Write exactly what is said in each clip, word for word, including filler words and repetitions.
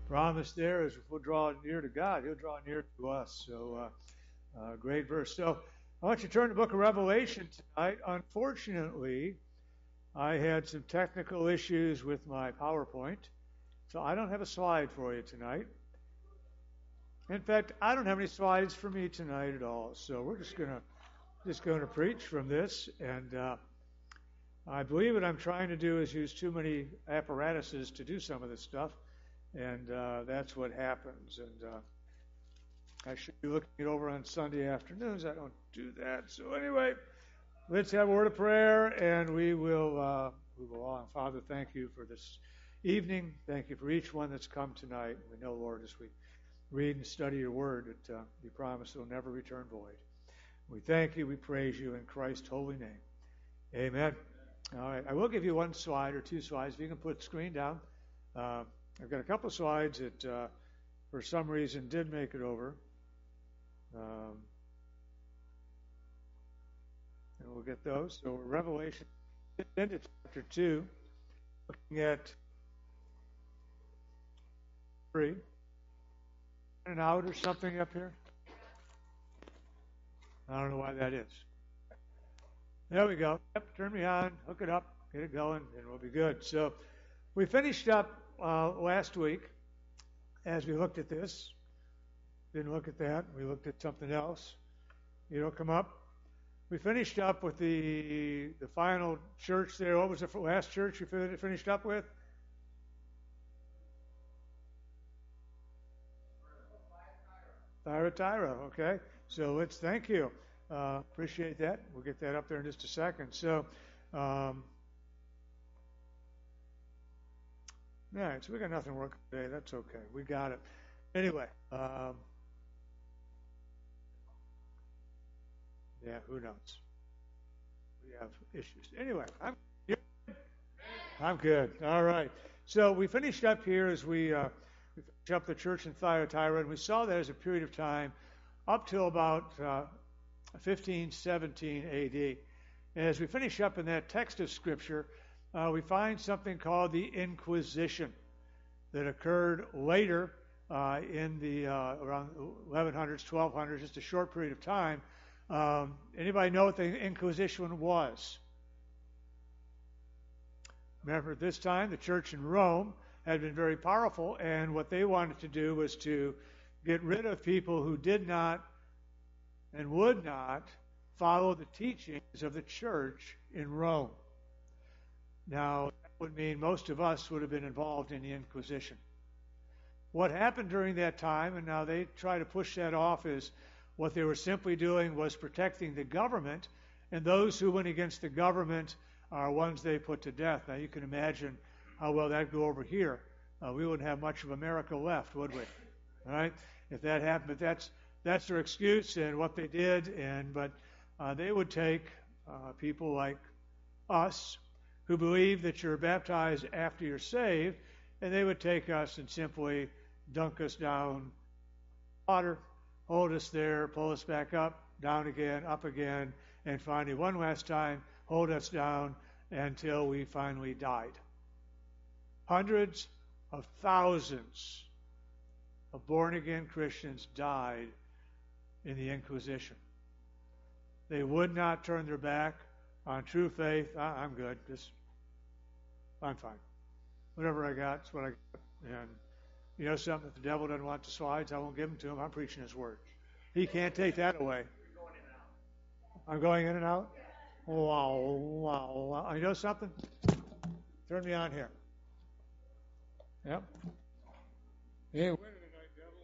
promise there is if we'll draw near to God, He'll draw near to us. So, uh, uh, great verse. So, I want you to turn to the book of Revelation tonight. Unfortunately, I had some technical issues with my PowerPoint, so I don't have a slide for you tonight. In fact, I don't have any slides for me tonight at all. So we're just gonna just going to preach from this, and uh, I believe what I'm trying to do is use too many apparatuses to do some of this stuff, and uh, that's what happens. And uh, I should be looking it over on Sunday afternoons. I don't do that. So anyway, let's have a word of prayer, and we will uh, we will on. Father, thank you for this evening. Thank you for each one that's come tonight. We know, Lord, as we read and study your word, that uh, you promise it will never return void. We thank you. We praise you in Christ's holy name. Amen. All right. I will give you one slide or two slides. If you can put the screen down. Uh, I've got a couple of slides that, uh, for some reason, did make it over. Um, and we'll get those. So Revelation into chapter two, looking at three. In and out or something up here. I don't know why that is. There we go. Yep, turn me on, hook it up, get it going, and we'll be good. So we finished up uh, last week as we looked at this. Didn't look at that. We looked at something else. You don't come up. We finished up with the the final church there. What was the last church we finished up with? Thyatira, okay. So let's thank you. Uh, appreciate that. We'll get that up there in just a second. So, um, all right, so we got nothing working today. That's okay. We got it. Anyway, um, yeah, who knows? We have issues. Anyway, I'm good. I'm good. All right. So we finished up here as we, uh, we finished up the church in Thyatira, and we saw that as a period of time up till about uh, fifteen seventeen A D. And as we finish up in that text of Scripture, uh, we find something called the Inquisition that occurred later uh, in the uh, around eleven hundreds, twelve hundreds, just a short period of time. Um, anybody know what the Inquisition was? Remember, at this time, the church in Rome had been very powerful, and what they wanted to do was to get rid of people who did not and would not follow the teachings of the church in Rome. Now, that would mean most of us would have been involved in the Inquisition. What happened during that time, and now they try to push that off, is what they were simply doing was protecting the government, and those who went against the government are ones they put to death. Now, you can imagine how well that'd go over here. Uh, we wouldn't have much of America left, would we? All right? If that happened, but that's that's their excuse and what they did. And but uh, they would take uh, people like us who believe that you're baptized after you're saved, and they would take us and simply dunk us down water, hold us there, pull us back up, down again, up again, and finally one last time hold us down until we finally died. Hundreds of thousands of born-again Christians died in the Inquisition. They would not turn their back on true faith. I, I'm good. Just, I'm fine. Whatever I got, that's what I got. And you know something? If the devil doesn't want the slides, I won't give them to him. I'm preaching his word. He can't take that away. I'm going in and out? Wow, wow, wow. You know something? Turn me on here. Yep. You ain't winning tonight, devil.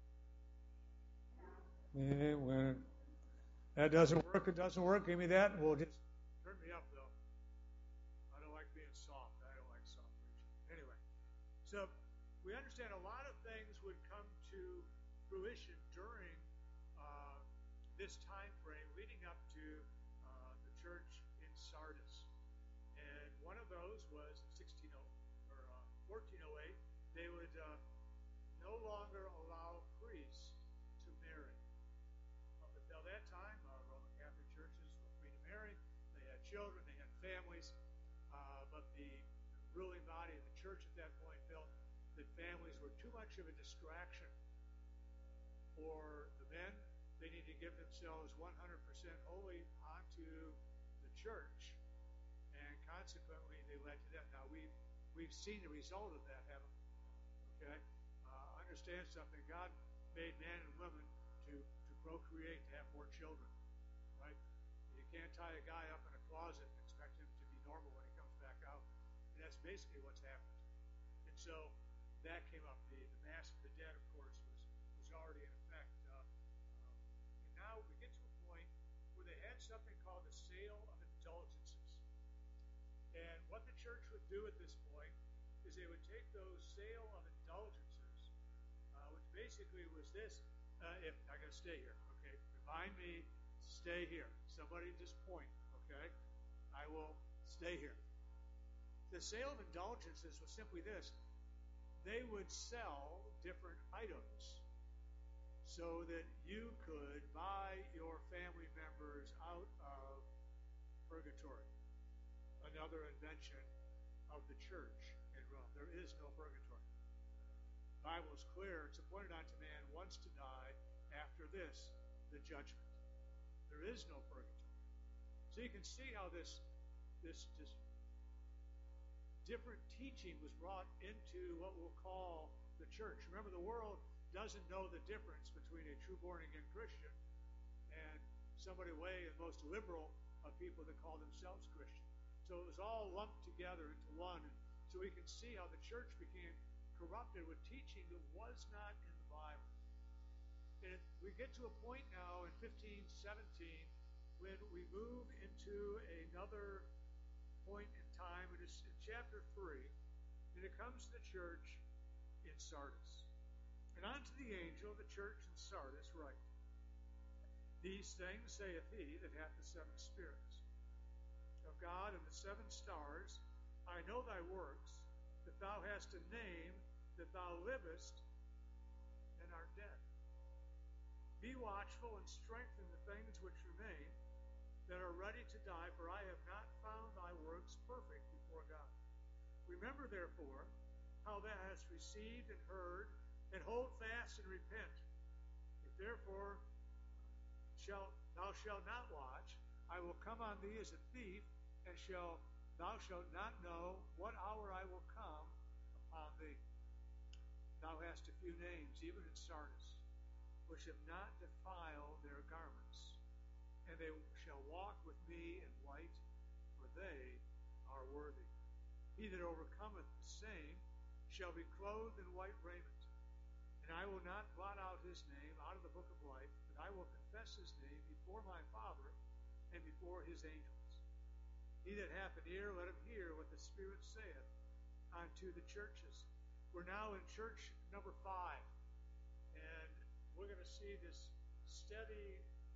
You ain't winning. That doesn't work. It doesn't work. Give me that, and we'll just turn me up, though. I don't like being soft. I don't like soft preaching. Anyway, so we understand a lot of things would come to fruition during uh, this time frame leading up to uh, the church in Sardis. And one of those was sixteen oh or uh, fourteen oh eight. They would uh, no longer allow priests to marry. Up until that time, uh, Roman Catholic churches were free to marry. They had children, they had families, uh, but the ruling body of the church at that point felt that families were too much much of a distraction for the men. They need to give themselves one hundred percent wholly onto the church, and consequently they led to that. Now we've we've seen the result of that, haven't we? Okay, uh, understand something. God made man and woman to to procreate, to have more children, right? You can't tie a guy up in a closet and expect him to be normal when he comes back out. And that's basically what's happened. And so that came up. The, the Mass of the Dead, of course, was, was already in effect. Uh, um, and now we get to a point where they had something called the sale of indulgences. And what the church would do at this point is they would take those sale of indulgences, uh, which basically was this. Uh, if I got to stay here, okay? Remind me, stay here. Somebody just point, okay? I will stay here. The sale of indulgences was simply this. They would sell different items so that you could buy your family members out of purgatory. Another invention of the church in Rome. There is no purgatory. The Bible is clear. It's appointed unto man once to die. After this, the judgment. There is no purgatory. So you can see how this, this, this different teaching was brought into what we'll call the church. Remember, the world doesn't know the difference between a true born-again Christian and somebody way the most liberal of people that call themselves Christian. So it was all lumped together into one. And so we can see how the church became corrupted with teaching that was not in the Bible. And we get to a point now in fifteen seventeen when we move into another point in time. It is in chapter three, and it comes to the church in Sardis. And unto the angel of the church in Sardis write, These things saith he that hath the seven spirits of God and the seven stars. I know thy works, that thou hast a name, that thou livest and art dead. Be watchful and strengthen the things which remain, that are ready to die, for I have not found thy works perfect before God. Remember, therefore, how thou hast received and heard, and hold fast and repent. If therefore shalt, thou shalt not watch, I will come on thee as a thief, and shall thou shalt not know what hour I will come upon thee. Thou hast a few names, even in Sardis, which have not defiled their garments, and they shall walk with me in white, for they are worthy. He that overcometh the same shall be clothed in white raiment, and I will not blot out his name out of the book of life, but I will confess his name before my Father and before his angels. He that hath an ear, let him hear what the Spirit saith unto the churches. We're now in church number five, and we're going to see this steady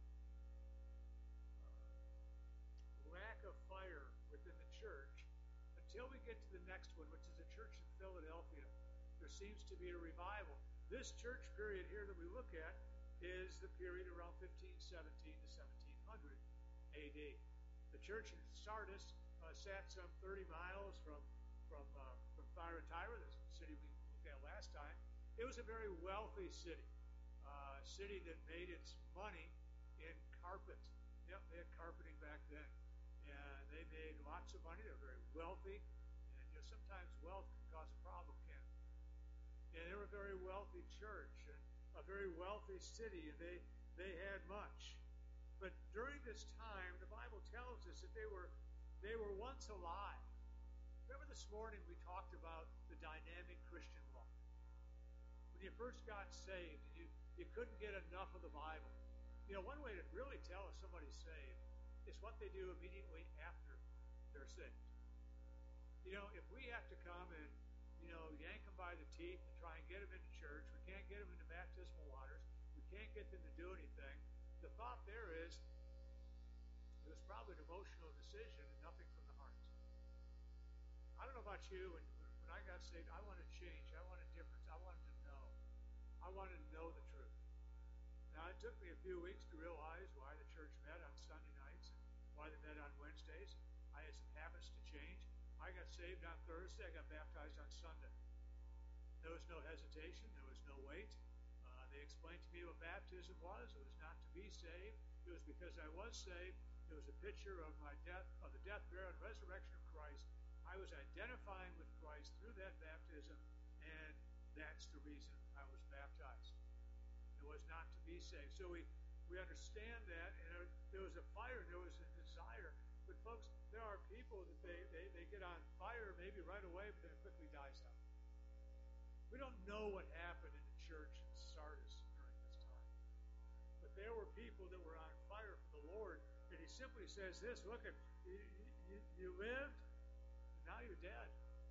uh, lack of fire within the church until we get to the next one, which is a church in Philadelphia. There seems to be a revival. This church period here that we look at is the period around fifteen seventeen to seventeen hundred A D. The church in Sardis uh, sat some thirty miles from from uh, from Thyatira, the city we looked at last time. It was a very wealthy city, uh, city that made its money in carpet. Yep, they had carpeting back then, and they made lots of money. They were very wealthy, and you know, sometimes wealth can cause a problem, can it? And they were a very wealthy church and a very wealthy city, and they they had much. But during this time, the Bible tells us that they were they were once alive. Remember this morning we talked about the dynamic Christian walk. When you first got saved, and you, you couldn't get enough of the Bible. You know, one way to really tell if somebody's saved is what they do immediately after they're saved. You know, if we have to come and, you know, yank them by the teeth and try and get them into church, we can't get them into baptismal waters, we can't get them to do anything, the thought there is it was probably an emotional decision and nothing from the heart. I don't know about you, when, when I got saved, I wanted change. I wanted difference. I wanted to know. I wanted to know the truth. Now, it took me a few weeks to realize why the church met on Sunday nights and why they met on Wednesdays. I had some habits to change. I got saved on Thursday. I got baptized on Sunday. There was no hesitation. There was explained to me what baptism was. It was not to be saved. It was because I was saved. It was a picture of my death, of the death, burial, and resurrection of Christ. I was identifying with Christ through that baptism, and that's the reason I was baptized. It was not to be saved. So we, we understand that, and there was a fire, there was a desire. But folks, there are people that they, they, they get on fire maybe right away, but then it quickly dies out. We don't know what happened in the church in Sardis during this time. But there were people that were on fire for the Lord, and he simply says this, look, at you, you, you lived, now you're dead.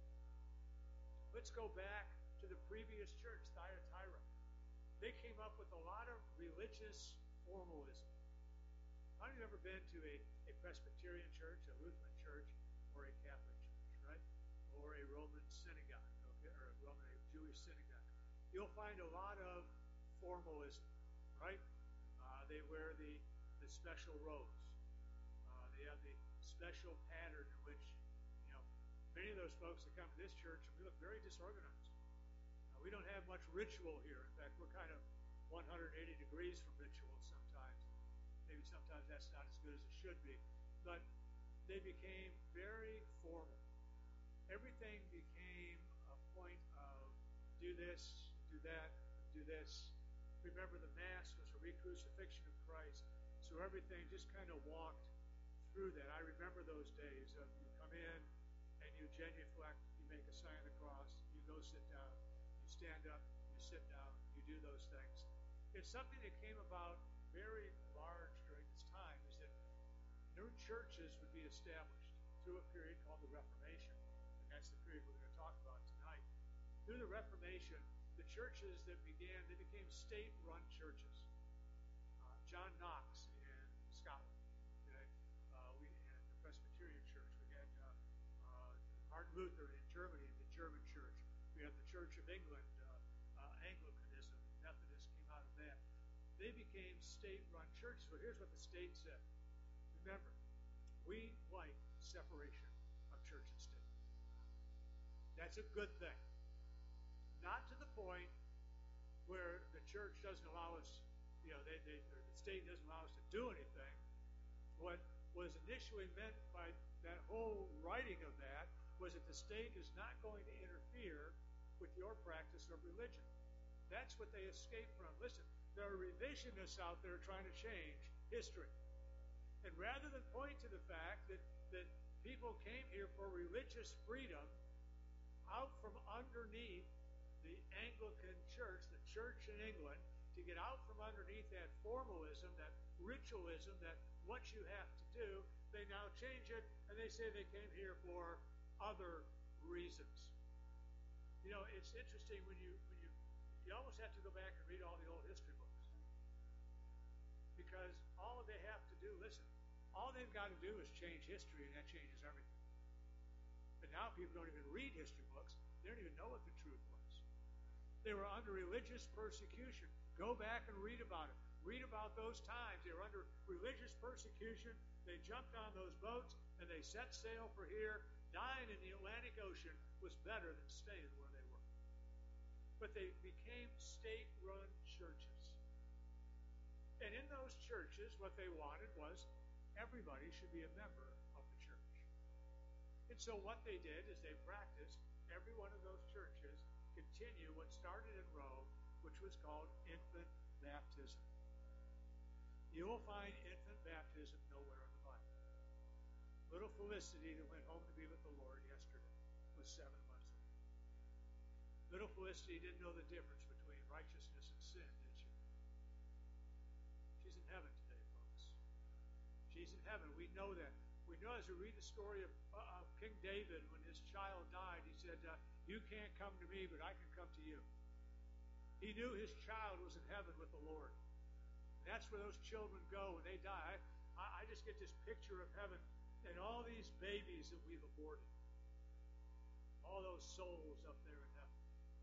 Let's go back to the previous church, Thyatira. They came up with a lot of religious formalism. How many of you ever been to a, a Presbyterian church, a Lutheran church, or a Catholic church, right? Or a Roman synagogue, okay? Or a Roman a Jewish synagogue? You'll find a lot of formalism, right? Uh, they wear the, the special robes. Uh, they have the special pattern in which, you know, many of those folks that come to this church, we look very disorganized. Uh, we don't have much ritual here. In fact, we're kind of one hundred eighty degrees from ritual sometimes. Maybe sometimes that's not as good as it should be. But they became very formal. Everything became a point of do this, do that, do this. Remember, the Mass was a re-crucifixion of Christ. So everything just kind of walked through that. I remember those days of you come in and you genuflect, you make a sign of the cross, you go sit down, you stand up, you sit down, you do those things. It's something that came about very large during this time, is that new churches would be established through a period called the Reformation, and that's the period we're going to talk about tonight. Through the Reformation, the churches that began, they became state-run churches. Uh, John Knox in Scotland, okay? uh, we had the Presbyterian Church. We had uh, uh, Martin Luther in Germany, the German Church. We had the Church of England, uh, uh, Anglicanism, Methodist came out of that. They became state-run churches. Well, here's what the state said. Remember, we like separation of church and state. That's a good thing. Not to the point where the church doesn't allow us, you know, they, they, or the state doesn't allow us to do anything. What was initially meant by that whole writing of that was that the state is not going to interfere with your practice of religion. That's what they escaped from. Listen, there are revisionists out there trying to change history. And rather than point to the fact that, that people came here for religious freedom out from underneath the Anglican Church, the church in England, to get out from underneath that formalism, that ritualism, that what you have to do, they now change it, and they say they came here for other reasons. You know, it's interesting when you when you you almost have to go back and read all the old history books. Because all they have to do, listen, all they've got to do is change history, and that changes everything. But now people don't even read history books. They don't even know what the truth was. They were under religious persecution. Go back and read about it. Read about those times. They were under religious persecution. They jumped on those boats, and they set sail for here. Dying in the Atlantic Ocean was better than staying where they were. But they became state-run churches. And in those churches, what they wanted was everybody should be a member of the church. And so what they did is they practiced, every one of those churches, continue what started in Rome, which was called infant baptism. You will find infant baptism nowhere in the Bible. Little Felicity that went home to be with the Lord yesterday was seven months old. Little Felicity didn't know the difference between righteousness and sin, did she? She's in heaven today, folks. She's in heaven. We know that. We know as we read the story of, uh, of King David, when his child died, he said, uh, you can't come to me, but I can come to you. He knew his child was in heaven with the Lord. And that's where those children go when they die. I, I just get this picture of heaven and all these babies that we've aborted. All those souls up there in heaven.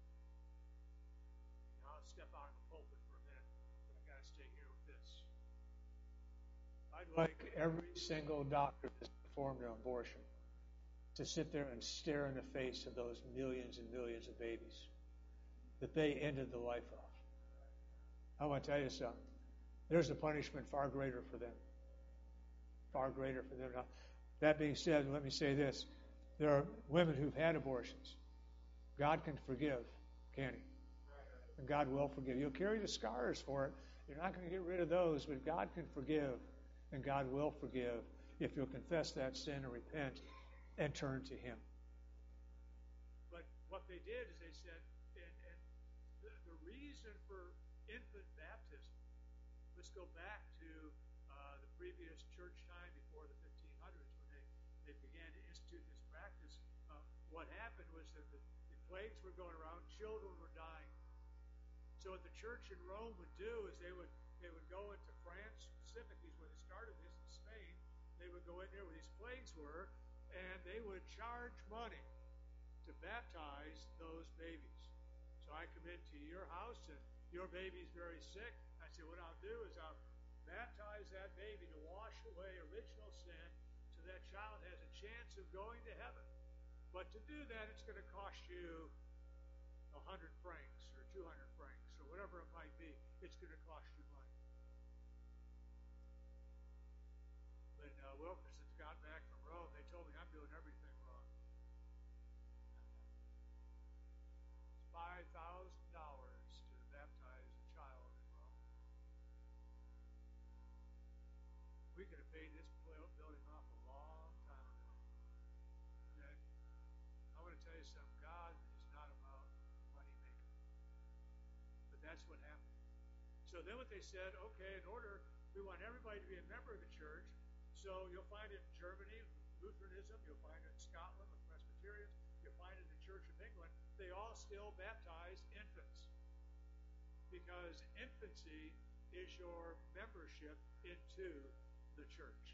Now, I'll step out of the pulpit for a minute, but I've got to stay here with this. I'd like every single doctor that's performed an abortion to sit there and stare in the face of those millions and millions of babies that they ended the life of. I want to tell you something. There's a punishment far greater for them. Far greater for them. Now, that being said, let me say this. There are women who've had abortions. God can forgive, can't He? And God will forgive. You'll carry the scars for it. You're not going to get rid of those, but God can forgive, and God will forgive if you'll confess that sin and repent and turn to Him. But what they did is they said, and, and the, the reason for infant baptism, let's go back to uh, the previous church time before the fifteen hundreds when they, they began to institute this practice. Uh, what happened was that the, the plagues were going around, children were dying. So what the church in Rome would do is they would they would go into France, specifically is where they started this, in Spain. They would go in there where these plagues were, and they would charge money to baptize those babies. So I come into your house, and your baby's very sick. I say, what I'll do is I'll baptize that baby to wash away original sin so that child has a chance of going to heaven. But to do that, it's going to cost you a hundred francs or two hundred francs or whatever it might be. It's going to cost you money. When uh, Wilkerson's got back from Rome, they told me I'm doing everything wrong. It's five thousand dollars to baptize a child in Rome. We could have paid this building off a long time ago. Okay? I want to tell you something. God is not about money making. But that's what happened. So then what they said, okay, in order, we want everybody to be a member of the church. So you'll find it in Germany, Lutheranism. You'll find it in Scotland with Presbyterians. You'll find it in the Church of England. They all still baptize infants. Because infancy is your membership into the church.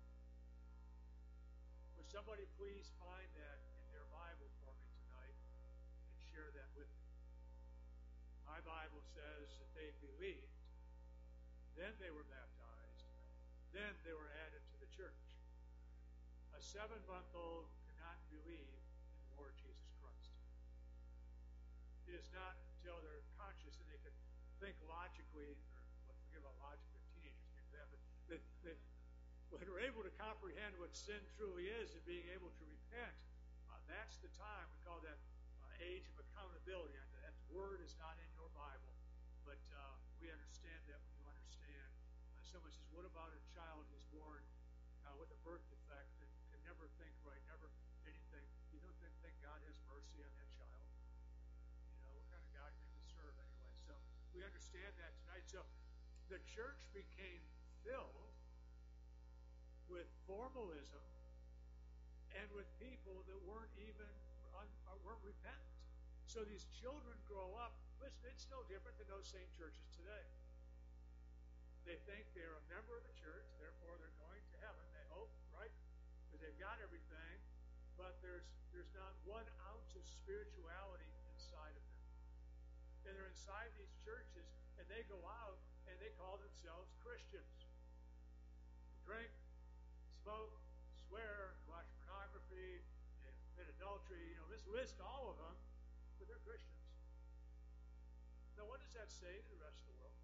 Would somebody please find that in their Bible for me tonight and share that with me? My Bible says that they believed, then they were baptized, then they were added to the church. A seven-month-old cannot believe in the Lord Jesus Christ. It is not until they're conscious and they can think logically, or well, forget about logically, teenagers can do that, but that, that when they're able to comprehend what sin truly is and being able to repent, uh, that's the time. We call that uh, age of accountability. That word is not in your Bible, but uh, we understand that when you understand. Uh, someone says, what about a child who's born uh, with a birth defect and can never think right, never anything? You don't think, think God has mercy on that child? You know, what kind of God can we serve anyway? So we understand that tonight. So the church became filled with formalism and with people that weren't even un, weren't repentant. So these children grow up. Listen, it's no different than those same churches today. They think they're a member of the church, therefore they're going to heaven. They hope, right? Because they've got everything, but there's there's not one ounce of spirituality inside of them. And they're inside these churches, and they go out and they call themselves Christians. They drink, smoke, swear, watch pornography, they commit adultery. You know, this list all of them. But they're Christians. Now, what does that say to the rest of the world?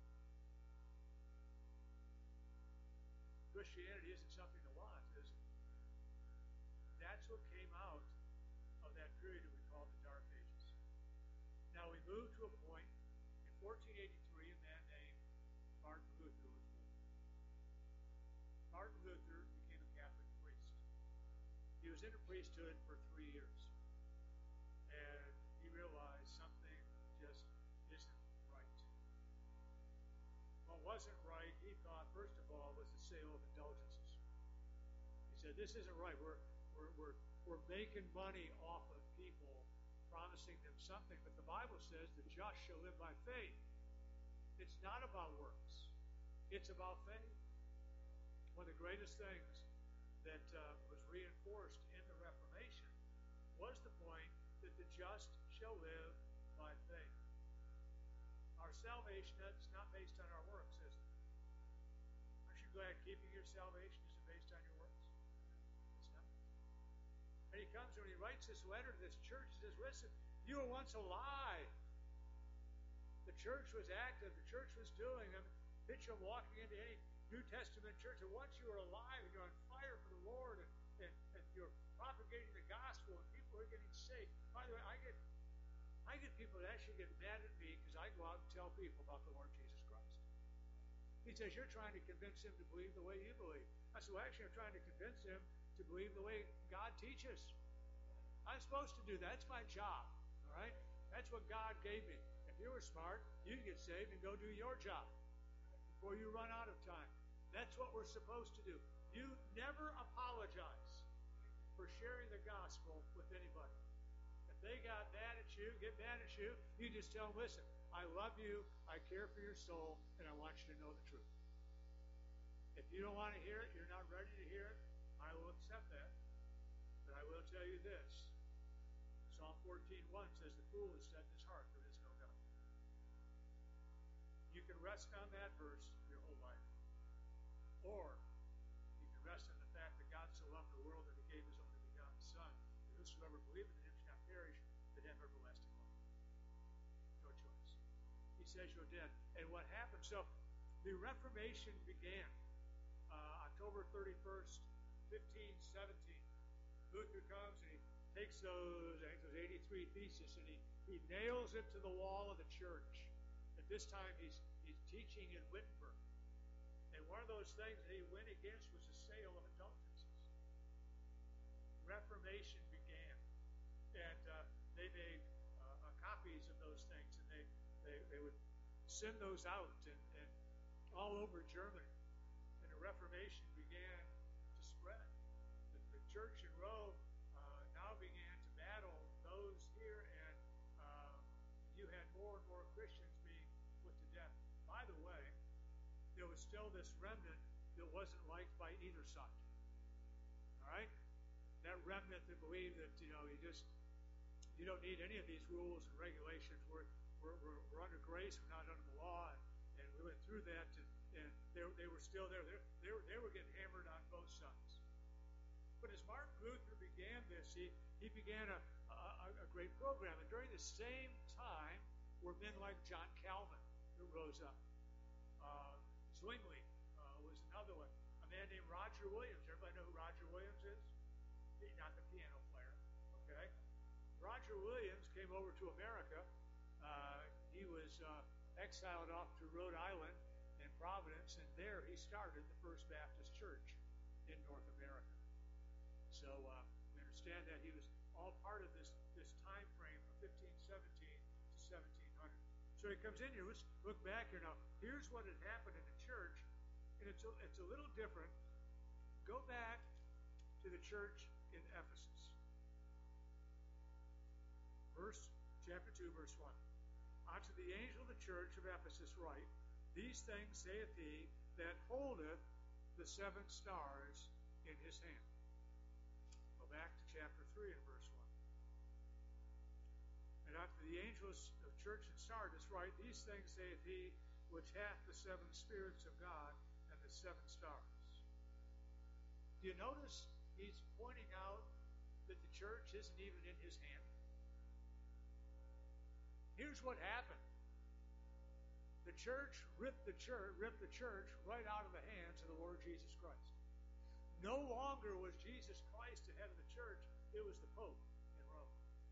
Christianity isn't something to want, is it? That's what came out of that period that we call the Dark Ages. Now, we moved to a point in fourteen eighty-three, a man named Martin Luther was born. Martin Luther became a Catholic priest. He was in the priesthood for three years. And he realized something just isn't right. What wasn't right, he thought, first of all, was the sale of indulgences. He said, this isn't right. We're, we're, we're, we're making money off of people, promising them something, but the Bible says the just shall live by faith. It's not about works. It's about faith. One of the greatest things that uh, was reinforced in the Reformation was the point that the just shall live by faith. Our salvation is not based on our works, is it? Aren't you glad keeping your salvation isn't based on your works? It's not. And he comes when he writes this letter to this church, he says, listen, you were once a lie. The church was active. The church was doing. I mean, picture them walking into any New Testament church, and once you are alive and you're on fire for the Lord, and, and, and you're propagating the gospel, and people are getting saved. By the way, I get I get people that actually get mad at me because I go out and tell people about the Lord Jesus Christ. He says, you're trying to convince him to believe the way you believe. I said, well, actually, I'm trying to convince him to believe the way God teaches. I'm supposed to do that. That's my job. All right? That's what God gave me. If you were smart, you'd get saved and go do your job before you run out of time. That's what we're supposed to do. You never apologize for sharing the gospel with anybody. If they got mad at you, get mad at you, you just tell them, listen, I love you, I care for your soul, and I want you to know the truth. If you don't want to hear it, you're not ready to hear it, I will accept that. But I will tell you this. Psalm fourteen one says, the fool has said in his heart, there is no God. You can rest on that verse your whole life. Or you can rest on the fact that God so loved the world that he gave his only begotten Son, that whosoever believeth in him shall not perish, but have everlasting life. Your choice. He says you're dead. And what happened? So the Reformation began uh, October thirty-first, fifteen seventeen. Luther comes and he takes those, I think those eighty-three theses, and he, he nails it to the wall of the church. At this time, he's he's teaching in Wittenberg. And one of those things that he went against was the sale of indulgences. Reformation began. And uh, they made uh, uh, copies of those things, and they, they, they would send those out and, and all over Germany. And the Reformation began to spread. The, the church in Rome uh, now began to battle those here, and uh, you had more and more Christians being put to death. By the way, there was still this remnant that wasn't liked by either side. All right? That remnant that believed that, you know, you just, you don't need any of these rules and regulations. We're, we're, we're, we're under grace, we're not under the law. And, and we went through that, and, and they, they were still there. They, they, were, they were getting hammered on both sides. But as Martin Luther began this, he, he began a, a, a great program. And during the same time were men like John Calvin who rose up. Uh, Zwingli uh, was another one. A man named Roger Williams. Everybody know who Roger Williams is? He, not the piano player. Okay? Roger Williams came over to America. Uh, he was uh, exiled off to Rhode Island and Providence, and there he started the First Baptist Church in North America. So uh, we understand that he was all part of this, this time frame from fifteen seventeen to seventeen hundred. So he comes in here. Let's look back here now. Here's what had happened in the church, and it's a, it's a little different. Go back to the church in Ephesus. Verse, chapter two, verse one. Unto the angel of the church of Ephesus write, these things saith he that holdeth the seven stars in his hand. Go back to chapter three and verse one. And unto the angels of church in Sardis write, these things saith he which hath the seven spirits of God and the seven stars. Do you notice he's pointing out that the church isn't even in his hand? Here's what happened. The church ripped the church, ripped the church right out of the hands of the Lord Jesus Christ. No longer was Jesus Christ the head of the church, it was the Pope in Rome.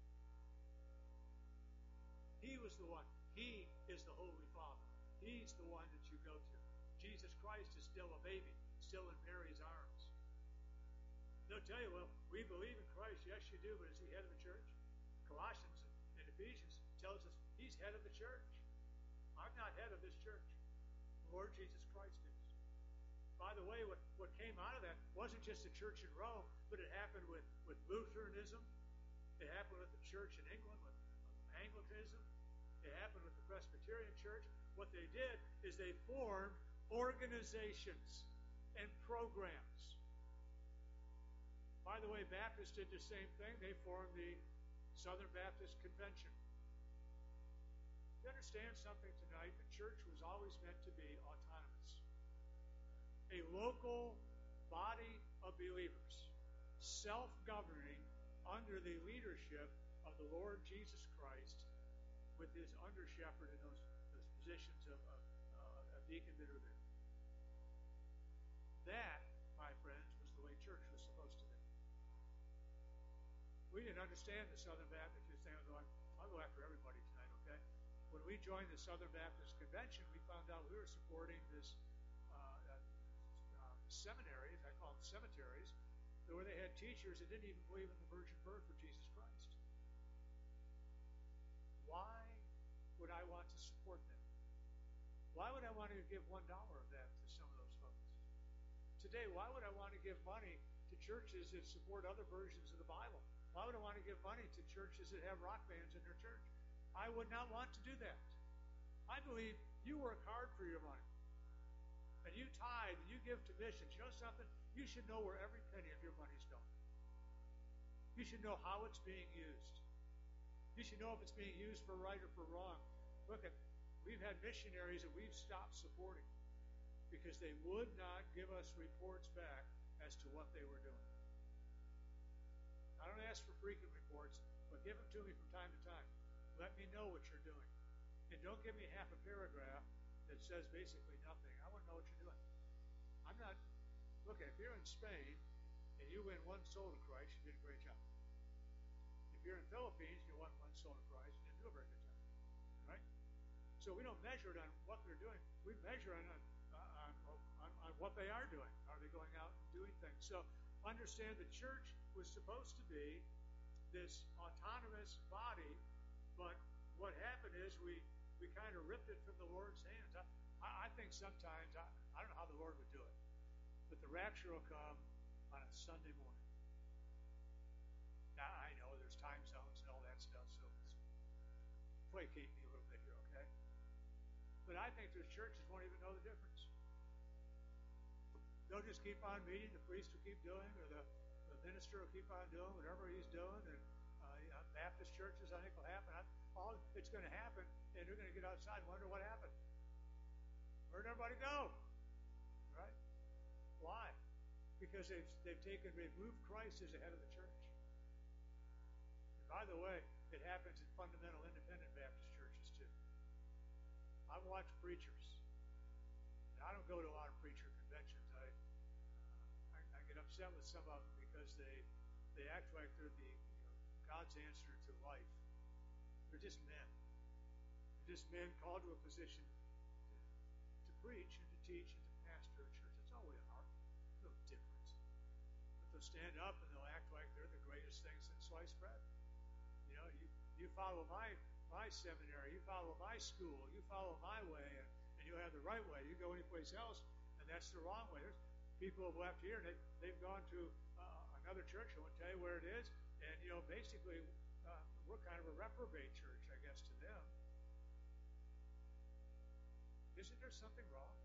He was the one. He is the Holy Father. He's the one that you go to. Jesus Christ is still a baby, still in Mary's arms. They'll tell you, well, we believe in Christ. Yes, you do, but is he head of the church? Colossians and Ephesians tells us he's head of the church. I'm not head of this church. The Lord Jesus Christ is. By the way, what, what came out of that wasn't just the church in Rome, but it happened with, with Lutheranism. It happened with the church in England, with Anglicanism. It happened with the Presbyterian church. What they did is they formed organizations and programs. By the way, Baptists did the same thing. They formed the Southern Baptist Convention. You understand something tonight? The church was always meant to be autonomous. A local body of believers, self-governing under the leadership of the Lord Jesus Christ with his under-shepherd and those, those deacon that are there. That, my friends, was the way church was supposed to be. We didn't understand the Southern Baptist. You're saying, well, I'll go after everybody tonight, okay? When we joined the Southern Baptist Convention, we found out we were supporting this uh, uh, uh, seminaries, I call them cemeteries, where they had teachers that didn't even believe in the virgin birth of Jesus Christ. Why would I want to support them? Why would I want to give one dollar of that to some of those folks? Today, why would I want to give money to churches that support other versions of the Bible? Why would I want to give money to churches that have rock bands in their church? I would not want to do that. I believe you work hard for your money. And you tithe, and you give to missions. You know something? You should know where every penny of your money's going. You should know how it's being used. You should know if it's being used for right or for wrong. Look at, we've had missionaries that we've stopped supporting because they would not give us reports back as to what they were doing. I don't ask for frequent reports, but give them to me from time to time. Let me know what you're doing. And don't give me half a paragraph that says basically nothing. I want to know what you're doing. I'm not, look, if you're in Spain and you win one soul to Christ, you did a great job. If you're in the Philippines and you won one soul to Christ, you didn't do a very good job. Right? So we don't measure it on what they're doing. We measure it on, on, on, on what they are doing. Are they going out and doing things? So understand the church was supposed to be this autonomous body, but what happened is we, we kind of ripped it from the Lord's hands. I, I think sometimes, I, I don't know how the Lord would do it, but the rapture will come on a Sunday morning. Now, I know there's time zones and all that stuff, so placate me a little bit here, okay? But I think there's churches won't even know the difference. They'll just keep on meeting, the priest will keep doing, or the, the minister will keep on doing whatever he's doing, and uh, Baptist churches, I think, will happen. I, all it's going to happen, and they're going to get outside and wonder what happened. Where'd everybody go? Right? Why? Because they've, they've taken, they've moved Christ as the head of the church. And by the way, it happens in fundamental independent Baptist churches too. I watch preachers. And I don't go to a lot of preacher conventions. I, I, I get upset with some of them because they they act like they're the you know, God's answer to life. They're just men. They're just men called to a position to, to preach and to teach and to pastor a church. That's all we are. No difference. But they'll stand up and they'll act like they're the greatest thing since sliced bread. You know, you, you follow my my seminary, you follow my school, you follow my way, and, and you have the right way. You go anyplace else, and that's the wrong way. There's people have left here, and they, they've gone to uh, another church. I won't tell you where it is. And, you know, basically, uh, we're kind of a reprobate church, I guess, to them. Isn't there something wrong?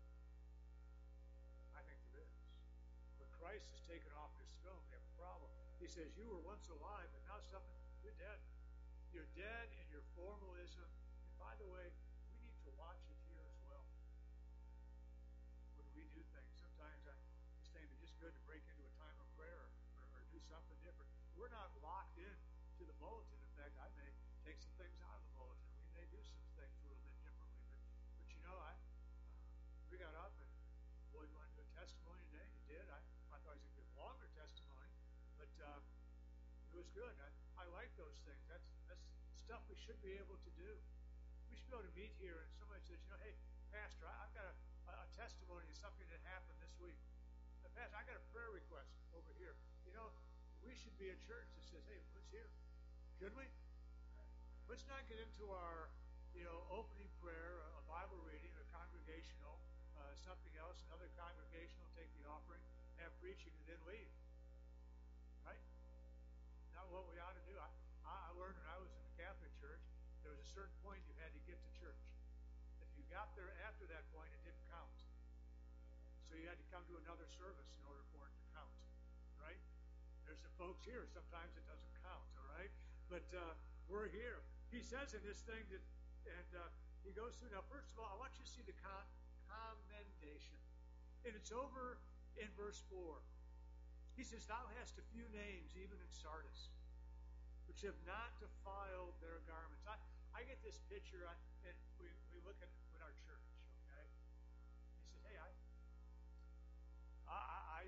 I think there is. When Christ is taken off his throne, we have a problem. He says, you were once alive, but now something, you're dead. You're dead in your formalism. And by the way, we need to watch it here as well. When we do things, sometimes I just think it's just good to break into a time of prayer or, or do something different. We're not locked in to the bulletin. In fact, I may take some things out of the bulletin. We may do some things a little bit differently. But, but you know, I uh, we got up and, boy, you want to do a testimony today? You did. I, I thought I was going to give a longer testimony. But uh, it was good. I, I like those things. That's, that's stuff we should be able to do. We should be able to meet here and somebody says, you know, hey, Pastor, I, I've got a, a testimony of something that happened this week. Pastor, I got a prayer request over here. You know, we should be a church that says, hey, let's hear. Should we? Let's not get into our, you know, opening prayer, a Bible reading, a congregational, uh, something else, another congregational, take the offering, have preaching, and then leave. Right? Not what we ought to do. I, I learned when I was in the Catholic Church, there was a certain point you had to get to church. If you got there after that point, it didn't count. So you had to come to another service in order for it to count, right? There's the folks here. Sometimes it doesn't count, all right? But uh, we're here. He says in this thing that, and uh, he goes through. Now, first of all, I want you to see the con- commendation. And it's over in verse four. He says, thou hast a few names, even in Sardis, which have not defiled their garments. I, I get this picture, I, and we, we look at, at our church, okay?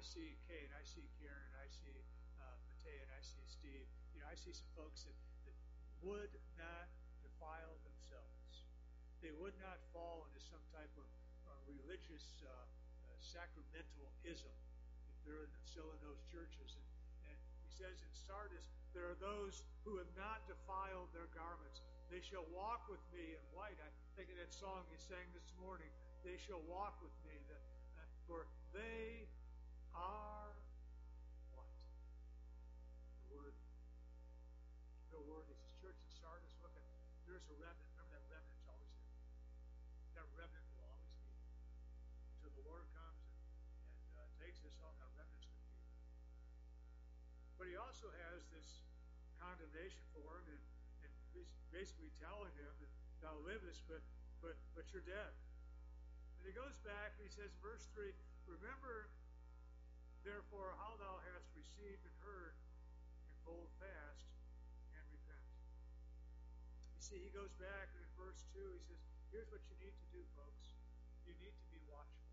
see Kay, and I see Karen, and I see uh, Matei, and I see Steve. You know, I see some folks that, that would not defile themselves. They would not fall into some type of uh, religious uh, uh, sacramentalism if they're in, still in those churches. And, and he says in Sardis, there are those who have not defiled their garments. They shall walk with me in white. I think of that song he sang this morning. They shall walk with me. The, uh, for they are what? The word. The word is his church in Sardis. Look at, there's a remnant. Remember that remnant's always there. That remnant will always be there. Until the Lord comes and, and uh, takes us home, that remnant's going to be there. But he also has this condemnation for him, and, and he's basically telling him that thou livest, but, but, but you're dead. And he goes back and he says, verse three, remember therefore how thou hast received and heard, and hold fast and repent. You see, he goes back and in verse two he says, here's what you need to do, folks. You need to be watchful.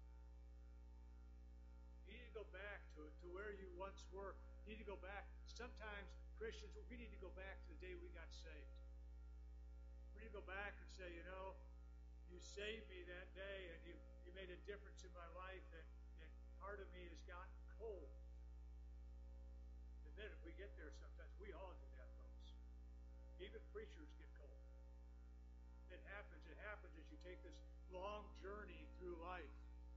You need to go back to it, to where you once were. You need to go back. Sometimes Christians, we need to go back to the day we got saved. We need to go back and say, you know, you saved me that day, and you, you made a difference in my life, and, and part of me has gotten cold. And then if we get there sometimes, we all do that, folks. Even preachers get cold. It happens. It happens as you take this long journey through life.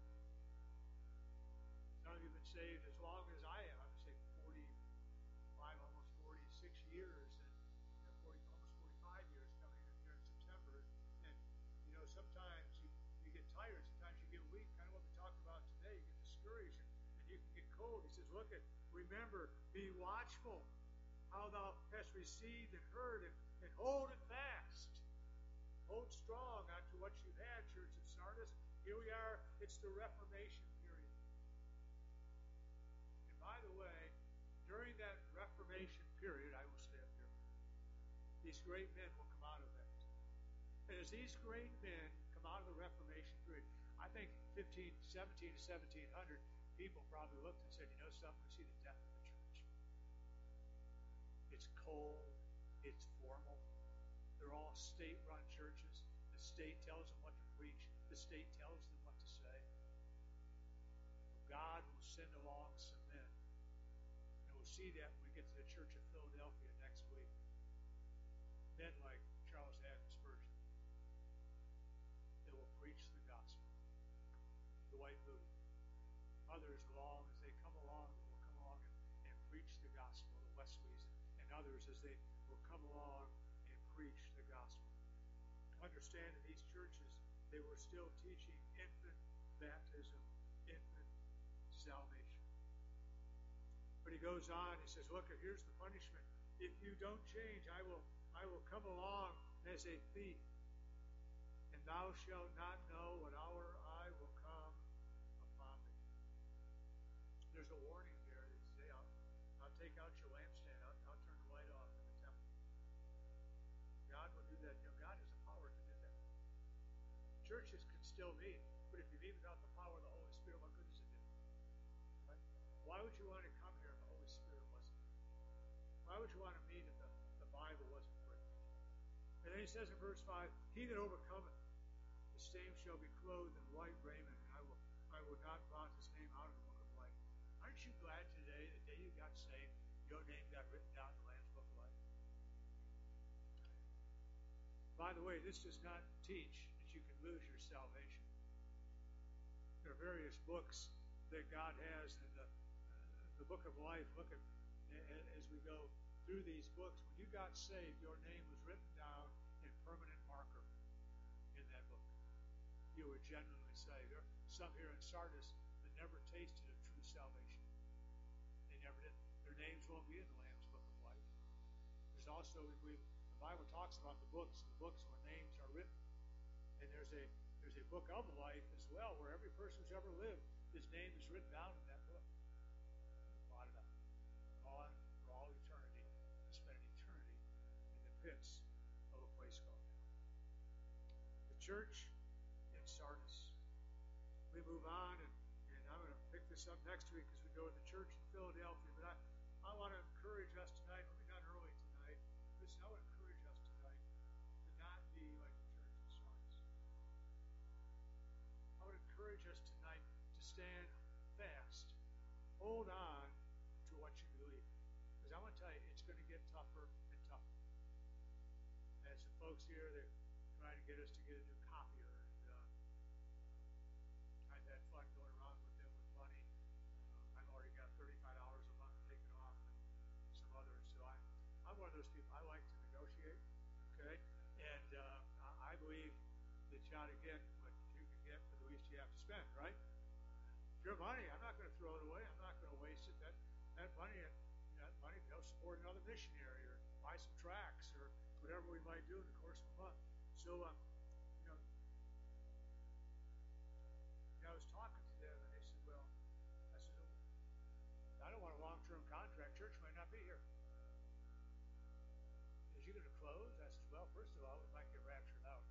Some of you have been saved as long as I am. I've been saved forty-five, almost forty-six years, and you know, forty, almost forty-five years coming in here in September. And you know, sometimes you, you get tired. Sometimes you get weak. Kind of what we talked about today. You get discouraged, and, and you can get cold. He says, "Look at, remember, be watchful, how thou hast received and heard, and, and hold it fast. Hold strong onto what you've had, Church of Sardis." Here we are. It's the Reformation period. And by the way, during that Reformation period, I will stay up here, these great men will come out of that. And as these great men come out of the Reformation period, I think fifteen, seventeen to seventeen hundred people probably looked and said, you know something, we see the death of the church. It's cold. It's formal. They're all state-run churches. The state tells them what to preach. The state tells them what to say. God will send along some men. And we'll see that when we get to the Church of Philadelphia next week. Men like Charles Haddon Spurgeon. They will preach the gospel. Dwight Moody. Others, along as they come along, they will come along and, and preach the gospel. The Wesleys and others as they will come along and preach the gospel. Understand in these churches, they were still teaching infant baptism, infant salvation. But he goes on, he says, look, here's the punishment. If you don't change, I will I will come along as a thief, and thou shalt not know what hour I will come upon thee. There's a warning there that say, I'll, I'll take out your lampstand, I'll, I'll turn the light off in the temple. God will do that. You know, God has the power to do that. Churches can still meet, but if you meet without the power of the Holy Spirit, what good does it do? Right? Why would you want to come here if the Holy Spirit wasn't? Why would you want to meet if the, the Bible wasn't written? And then he says in verse five, he that overcometh, the same shall be clothed in white raiment, and I will I will not blot his name out of the book of life. Aren't you glad today, the day you got saved, your name got written down in the Lamb's book of life? By the way, this does not teach that you can lose your salvation. There are various books that God has in the, uh, the book of life. Look at, as we go through these books, when you got saved, your name was written down in permanent marker in that book. You were genuinely saved. There are some here in Sardis that never tasted of true salvation. They never did. Their names won't be in the Lamb's book of life. There's also, we believe, the Bible talks about the books, the books where names are written. And there's a there's a book of life as well, where every person who's ever lived, his name is written down in that book. Blotted out. On for all eternity, to spend an eternity in the pits of a place called hell. The church in Sardis. We move on, and, and I'm going to pick this up next week because we go with the church in Philadelphia. But I, I want to encourage us tonight. We'll be done early tonight. Listen, I would encourage us tonight to not be like the church in Sardis. I would encourage us tonight to stand fast. Hold on to what you believe. Because I want to tell you, it's going to get tougher and tougher. And some folks here, they're trying to get us to get a new copier. And uh, I've had fun going around with them with money. Uh, I've already got thirty-five dollars a month taken off and some others. So I, I'm one of those people. I like to negotiate, okay? And uh, I believe that you ought to get what you can get for the least you have to spend, right? It's your money. I'm not going to throw it away. I'm not going to waste it. That that money, that money, go support another missionary or buy some tracts or whatever we might do in the course of a month. So, um, you know, I was talking to them, and they said, well, I said, oh, I don't want a long-term contract. Church might not be here. Is you going to close? I said, well, first of all, we might get raptured out.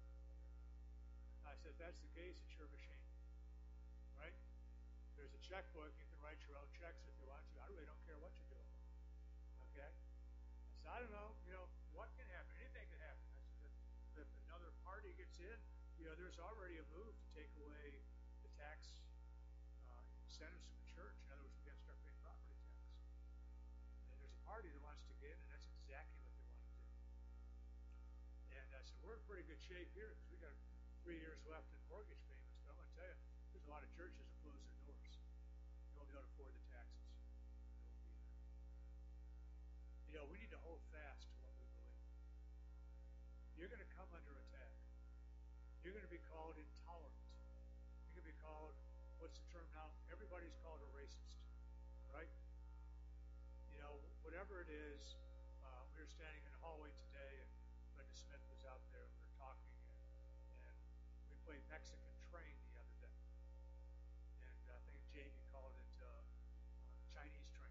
I said, if that's the case, it's your machine, right? There's a checkbook. You can write your own checks if you want to. I really don't care what you do. Okay? I said, I don't know. You know, what can happen? Anything can happen. I said, if another party gets in, you know, there's already a move to take away the tax uh, incentives from the church. In other words, we got to start paying property tax. And there's a party that wants to get in, and that's exactly what they want to do. And I said, we're in pretty good shape here because we got three years left in mortgage payments. But I'm going to tell you, there's a lot of churches that close their doors. They won't be able to afford the taxes. They won't be there. You know, we need to hold fast to what we believe. You're going to come under attack. You're going to be called intolerant. You're going to be called, what's the term now? Everybody's called a racist, right? You know, whatever it is, uh, we were standing in the hallway today, and Linda Smith was out there, and we were talking, and, and we played Mexican Train the other day. And I think Jamie called it uh, Chinese Train.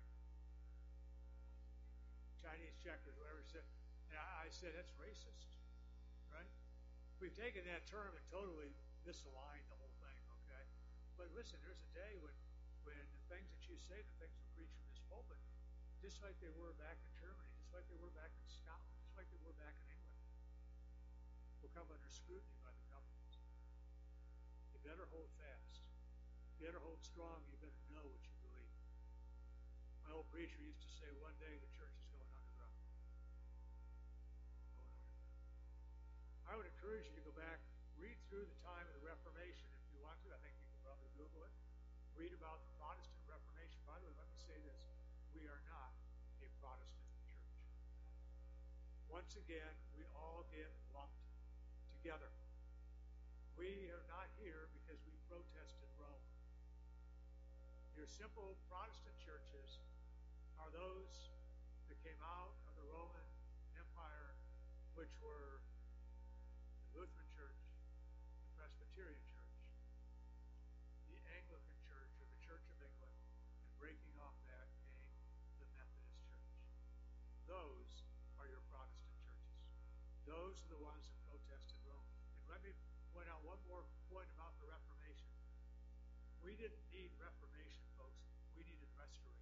Chinese checkers, whatever it said. And I, I said, that's racist, right? We've taken that term and totally misaligned the whole thing, okay? But listen, there's a day when, when the things that you say, the things we preach from this pulpit, just like they were back in Germany, just like they were back in Scotland, just like they were back in England, will come under scrutiny by the government. You better hold fast. You better hold strong. You better know what you believe. My old preacher used to say, one day the church is going underground. Going underground. I would encourage you to go back, read through the time of the Reformation if you want to. I think you can probably Google it. Read about the Protestant Reformation. By the way, let me say this. We are not a Protestant church. Once again, we all get lumped together. We are not here because we protested Rome. Your simple Protestant churches are those that came out of the Roman Empire, which were the Lutheran Church, the Presbyterian Church, the Anglican Church, or the Church of England, and breaking off that came the Methodist Church. Those are your Protestant churches. Those are the ones that protested Rome. And let me point out one more point about the Reformation. We didn't need Reformation, folks. We needed restoration.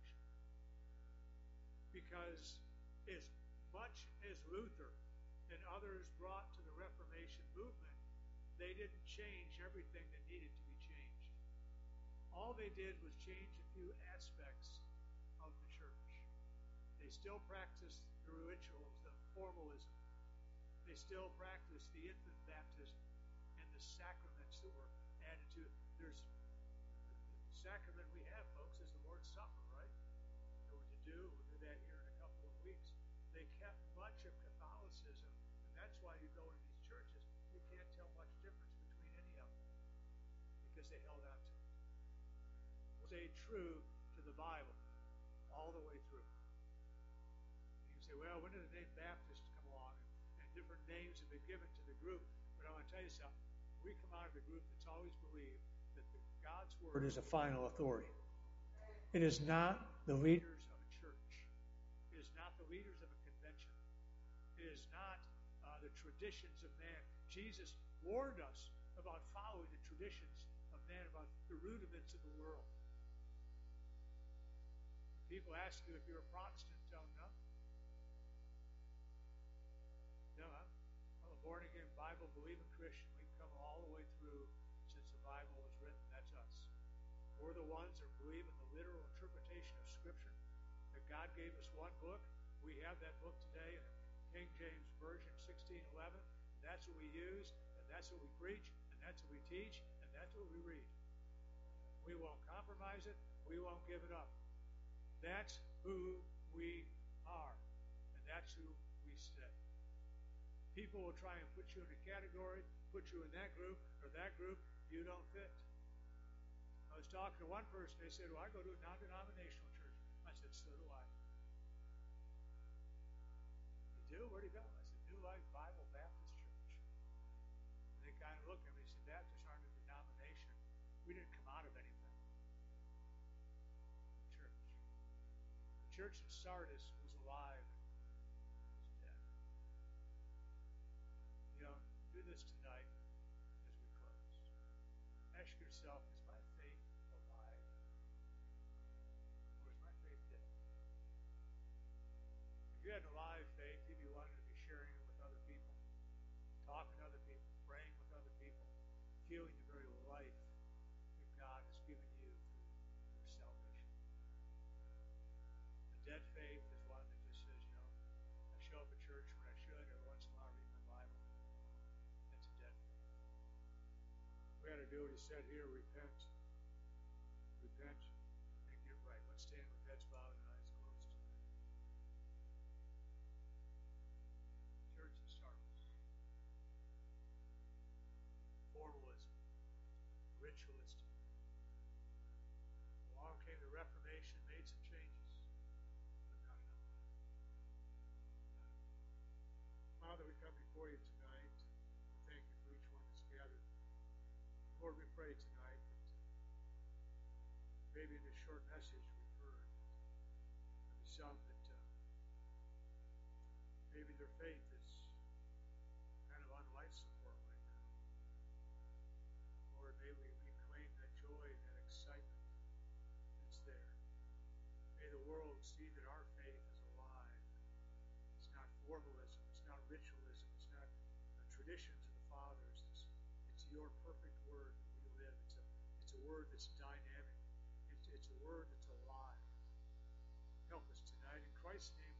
Because as much as Luther and others brought to the Reformation movement, they didn't change everything that needed to be changed. All they did was change a few aspects of the church. They still practiced the rituals, the formalism. They still practiced the infant baptism and the sacraments that were added to it. There's the sacrament we have, folks, is the Lord's Supper, right? That we're to do. We'll do that here in a couple of weeks. They kept much of Catholicism, and that's why you go into these churches, you can't tell much difference between any of them because they held on to it. Stayed true to the Bible all the way through. You can say, well, when did the name Baptist come along? And, and different names have been given to the group. But I want to tell you something. We come out of a group that's always believed that the God's Word is a final authority. It is not the leaders of a church. It is not the leaders of a convention. It is not uh, the traditions of man. Jesus warned us about following the traditions of man, about the rudiments of the world. People ask you if you're a Protestant, tell them no. No, I'm, I'm a born-again, Bible-believing Christian. We've come all the way through since the Bible was written. That's us. We're the ones that believe in the literal interpretation of Scripture, that God gave us one book. We have that book today in the King James Version sixteen eleven. That's what we use, and that's what we preach, and that's what we teach, and that's what we read. We won't compromise it. We won't give it up. That's who we are, and that's who we stay. People will try and put you in a category, put you in that group or that group. You don't fit. I was talking to one person. They said, well, I go to a non-denominational church. I said, so do I. You do? Where'd he go? I said, New Life Bible Baptist Church. And they kind of looked at me and said, Baptists aren't a denomination. We didn't come out of anything. Church. The church in Sardis was alive and was dead. You know, do this tonight as we close. Ask yourself, is my faith alive? Or is my faith dead? If you had an alive faith, if you wanted to be sharing it with other people, talking to other people, praying with other people, feeling the very life that God has given you through your salvation. A dead faith is one that just says, you know, I show up at church when I should, every once in a while I read my Bible. That's a dead faith. We got to do what he said here, repent. Repent and get right. Let's stand with heads bowed and eyes closed tonight. Church and Sardis. Formalism. Ritualistic. Along came the Reformation, made some changes, but not enough. Father, we come before you tonight. Thank you for each one that's gathered. Lord, we pray tonight that maybe in this short message we've heard, there'll be some that uh, maybe their faith is kind of on life support right now. Lord, may we reclaim that joy, that excitement that's there. May the world see that our faith is alive. It's not formalism. It's not ritualism. It's not the traditions of the fathers. It's It's your perfect word that we live. It's a, it's a word that's dynamic. It's, it's a word that's alive. Help us tonight. In Christ's name.